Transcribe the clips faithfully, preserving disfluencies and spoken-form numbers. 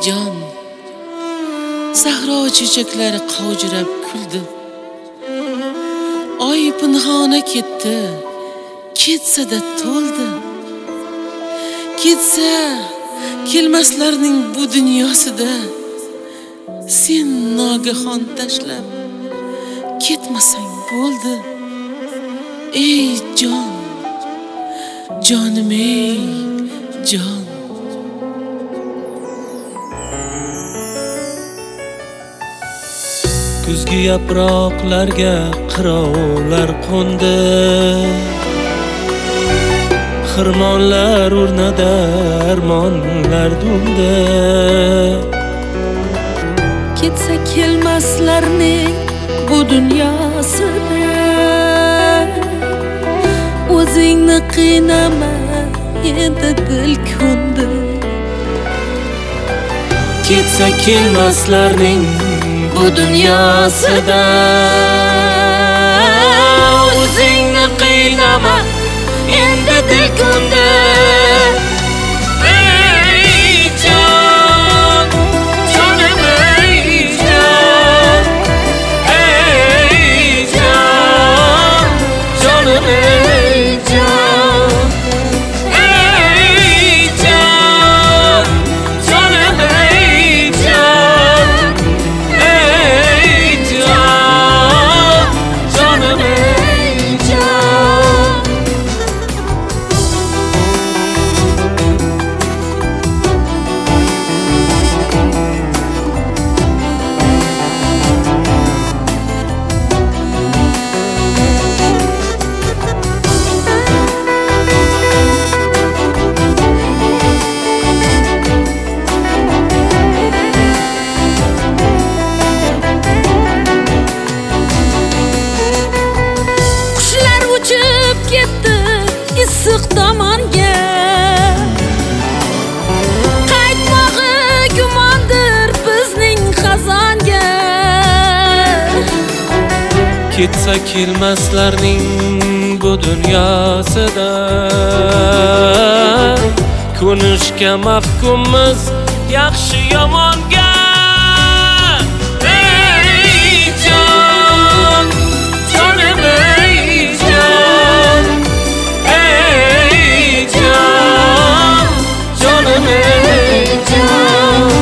jon, sahro chechaklari qovjirab kuldi. Oy pinhona ketdi, ketsa-da to'ldi. Ketsa, kelmaslarning bu dunyosida sen nogahon tashlab ketmasang bo'ldi. Ey jon, jonim ey jon. Kuzgi yaproqlarga qirovlar qo'ndi, xirmonlar o'rnida armonlar do'ndi. Ketsa kelmaslarning bu dunyosida o'zingni qiynama, endi dil ko'ndi. Ketsa kelmaslarning bu dunyosida o'zingni qiynama, endi dil ko'ndi. Ey jon, jonim ey jon. Ey jon, jonim ey jon. Ey jon, jonim ey jon. Ey jon, jonim ey jon. Qushlar uchib ketdi issiq tomonga, qaytmog'i gumondir bizning xazonga. Ketsa kelmaslarning bu dunyosida ko'nishga mahkummiz yaxshi yomonga. Ey jon, jonim ey jon. Ey jon, jonim ey jon.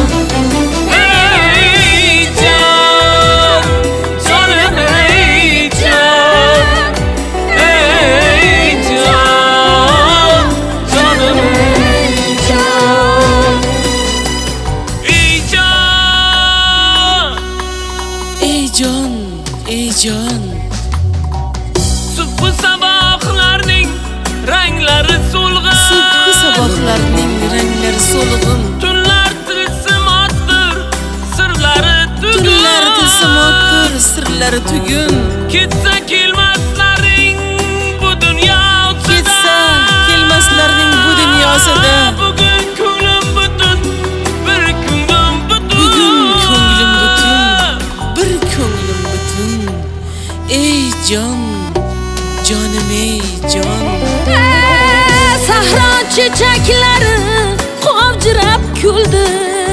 Ey jon, jonim ey jon. Ey jon, jonim ey jon. Ey jon, Ey jon, ey jon. subhi sabohlarning ranglari so'lg'in. Subhi sabohlarning ranglari so'lg'in. Tunlar tilsimotdir, sirlari tugun. Tunlar tilsimotdir, sirlari tugun. Ketsa kelmaslaring bu dunyosida. Ketsa kelmaslarning bu dunyosida Bugun ko'nglim butun, bir ko'nglim butun. bugun ko'nglim butun, bir ko'nglim butun. Ey jon, jonim ey jon. Sahro chechaklari qovjirab kuldi.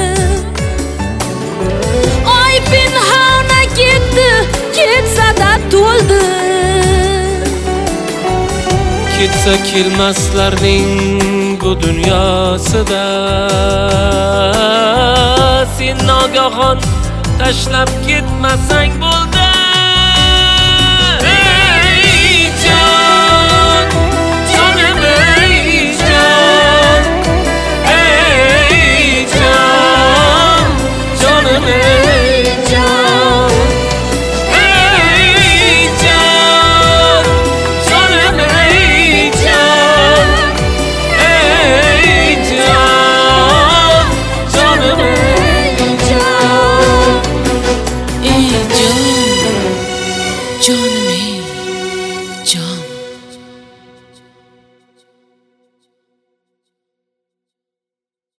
Oy pinhona ketdi, ketsa-da to'ldi. Ketsa kelmaslarning bu dunyosida sen nogahon tashlab ketmasang bo'ldi.